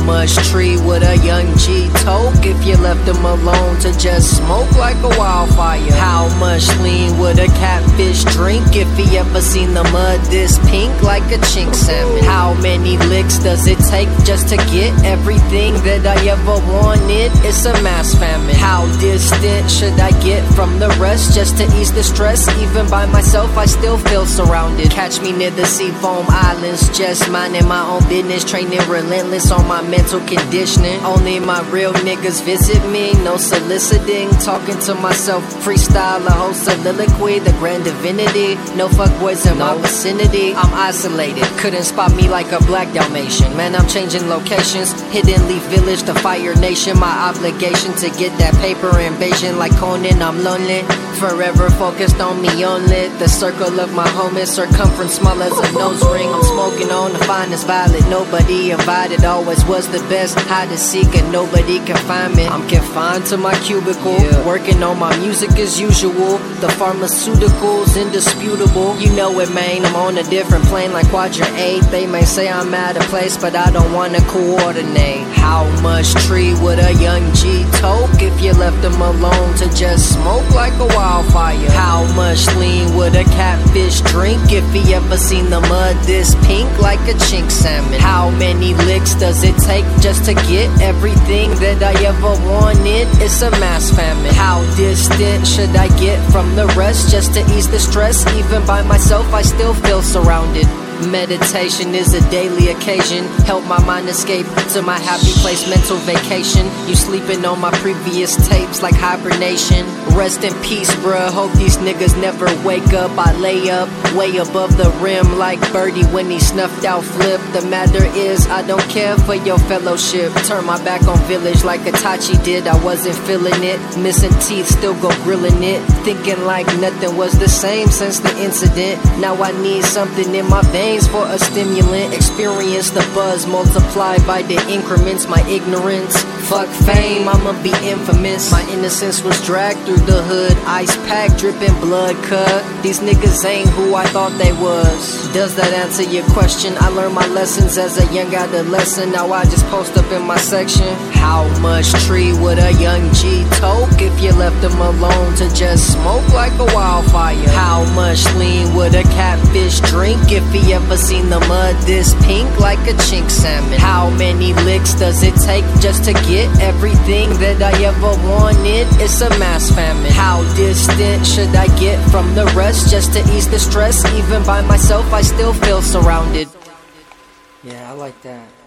much tree would a young G toke if you left him alone to just smoke like a wildfire? How much lean would a catfish drink if he ever seen the mud this pink like a chink salmon? How many licks does it take just to get everything that I ever wanted? It's a mass famine. How distant should I get from the rest just to ease the stress? Even by myself I still feel surrounded. Catch me near the Seafoam Islands, just minding my own business, training relentless on my mental conditioning. Only my real niggas visit me, no soliciting. Talking to myself, freestyle a whole soliloquy, the grand divinity. No fuckboys in my vicinity. I'm isolated, couldn't spot me like a black Dalmatian. Man, I'm changing locations, Hidden Leaf Village to Fire Nation. My obligation to get that paper invasion like Conan, I'm lonely. Forever focused on me only. The circle of my homies, circumference small as a nose ring. I'm smoking on the finest violet. Nobody invited, always was the best. Hide to seek and nobody can find me. I'm confined to my cubicle, working on my music as usual. The pharmaceuticals indisputable. You know it, man, I'm on a different plane like Quadrant 8. They may say I'm out of place, but I don't wanna coordinate. How much tree would a young G toke if you left him alone to just smoke like a wildfire? How much lean would a catfish drink if he ever seen the mud this pink like a chink salmon? How many licks does it take just to get everything that I ever wanted? It's a mass famine. How distant should I get from the rest just to ease the stress? Even by myself I still feel surrounded. Meditation is a daily occasion. Help my mind escape to my happy place, mental vacation. You sleeping on my previous tapes like hibernation. Rest in peace, bruh, hope these niggas never wake up. I lay up, way above the rim like Birdie when he snuffed out Flip. The matter is, I don't care for your fellowship. Turn my back on Village like Itachi did. I wasn't feeling it, missing teeth, still go grilling it. Thinking like nothing was the same since the incident. Now I need something in my veins for a stimulant. Experience the buzz multiplied by the increments. My ignorance, fuck fame, I'ma be infamous. My innocence was dragged through the hood, ice pack dripping blood cut. These niggas ain't who I thought they was. Does that answer your question? I learned my lessons as a young adolescent. Now I just post up in my section. How much tree would a young G toke if you left him alone to just smoke like a wildfire? How much lean would a catfish drink if he ever seen the mud this pink like a chink salmon? How many licks does it take just to get everything that I ever wanted? It's a mass famine. How distant should I get from the rest just to ease the stress? Even by myself I still feel surrounded. Yeah, I like that.